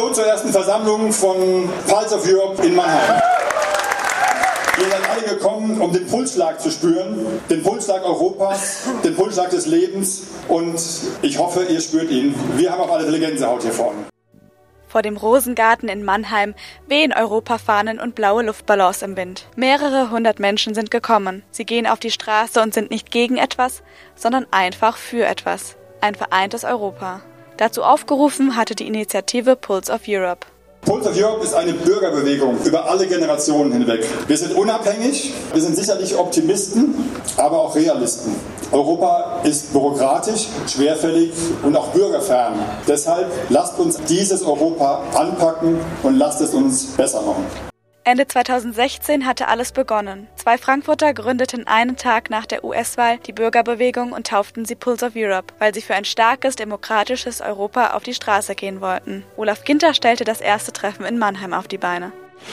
Hallo zur ersten Versammlung von Pulse of Europe in Mannheim. Ihr seid alle gekommen, um den Pulsschlag zu spüren, den Pulsschlag Europas, den Pulsschlag des Lebens und ich hoffe, ihr spürt ihn. Wir haben auf alle Fälle Gänsehaut hier vorne. Vor dem Rosengarten in Mannheim wehen Europafahnen und blaue Luftballons im Wind. Mehrere hundert Menschen sind gekommen. Sie gehen auf die Straße und sind nicht gegen etwas, sondern einfach für etwas. Ein vereintes Europa. Dazu aufgerufen hatte die Initiative Pulse of Europe. Pulse of Europe ist eine Bürgerbewegung über alle Generationen hinweg. Wir sind unabhängig, wir sind sicherlich Optimisten, aber auch Realisten. Europa ist bürokratisch, schwerfällig und auch bürgerfern. Deshalb lasst uns dieses Europa anpacken und lasst es uns besser machen. Ende 2016 hatte alles begonnen. 2 Frankfurter gründeten einen Tag nach der US-Wahl die Bürgerbewegung und tauften sie Pulse of Europe, weil sie für ein starkes, demokratisches Europa auf die Straße gehen wollten. Olaf Ginter stellte das erste Treffen in Mannheim auf die Beine.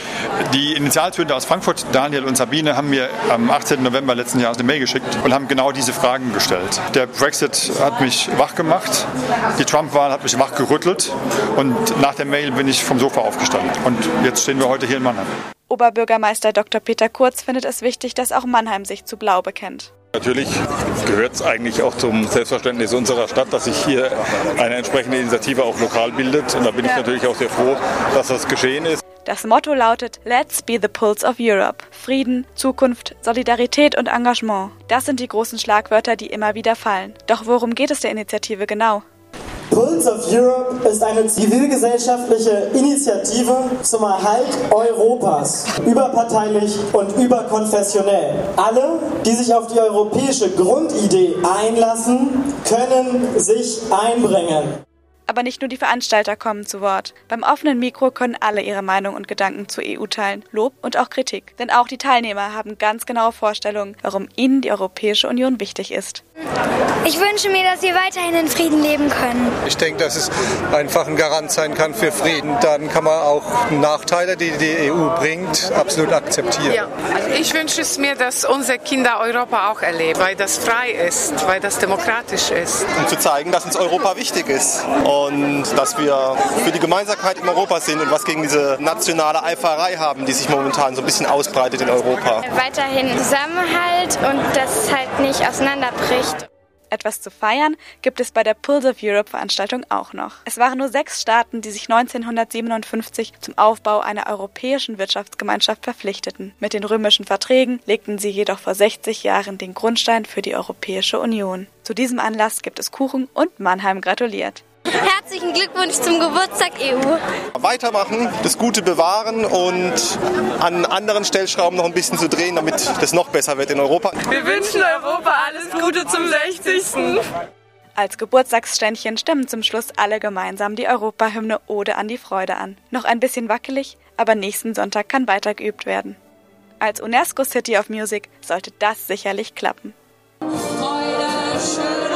Die Initialzünder aus Frankfurt, Daniel und Sabine, haben mir am 18. November letzten Jahres eine Mail geschickt und haben genau diese Fragen gestellt. Der Brexit hat mich wach gemacht, die Trump-Wahl hat mich wach gerüttelt und nach der Mail bin ich vom Sofa aufgestanden. Und jetzt stehen wir heute hier in Mannheim. Oberbürgermeister Dr. Peter Kurz findet es wichtig, dass auch Mannheim sich zu Blau bekennt. Natürlich gehört es eigentlich auch zum Selbstverständnis unserer Stadt, dass sich hier eine entsprechende Initiative auch lokal bildet. Und da bin ich natürlich auch sehr froh, dass das geschehen ist. Das Motto lautet Let's be the Pulse of Europe. Frieden, Zukunft, Solidarität und Engagement. Das sind die großen Schlagwörter, die immer wieder fallen. Doch worum geht es der Initiative genau? Pulse of Europe ist eine zivilgesellschaftliche Initiative zum Erhalt Europas, überparteilich und überkonfessionell. Alle, die sich auf die europäische Grundidee einlassen, können sich einbringen. Aber nicht nur die Veranstalter kommen zu Wort. Beim offenen Mikro können alle ihre Meinung und Gedanken zur EU teilen, Lob und auch Kritik. Denn auch die Teilnehmer haben ganz genaue Vorstellungen, warum ihnen die Europäische Union wichtig ist. Ich wünsche mir, dass wir weiterhin in Frieden leben können. Ich denke, dass es einfach ein Garant sein kann für Frieden. Dann kann man auch Nachteile, die die EU bringt, absolut akzeptieren. Ja, also ich wünsche es mir, dass unsere Kinder Europa auch erleben, weil das frei ist, weil das demokratisch ist. Um zu zeigen, dass uns Europa wichtig ist und dass wir für die Gemeinsamkeit in Europa sind und was gegen diese nationale Eiferei haben, die sich momentan so ein bisschen ausbreitet in Europa. Weiterhin Zusammenhalt und dass es halt nicht auseinanderbricht. Etwas zu feiern gibt es bei der Pulse of Europe Veranstaltung auch noch. Es waren nur 6 Staaten, die sich 1957 zum Aufbau einer europäischen Wirtschaftsgemeinschaft verpflichteten. Mit den römischen Verträgen legten sie jedoch vor 60 Jahren den Grundstein für die Europäische Union. Zu diesem Anlass gibt es Kuchen und Mannheim gratuliert. Herzlichen Glückwunsch zum Geburtstag EU. Weitermachen, das Gute bewahren und an anderen Stellschrauben noch ein bisschen zu drehen, damit das noch besser wird in Europa. Wir wünschen Europa alles Gute zum 60. Als Geburtstagsständchen stimmen zum Schluss alle gemeinsam die Europahymne Ode an die Freude an. Noch ein bisschen wackelig, aber nächsten Sonntag kann weiter geübt werden. Als UNESCO City of Music sollte das sicherlich klappen. Freude, schön.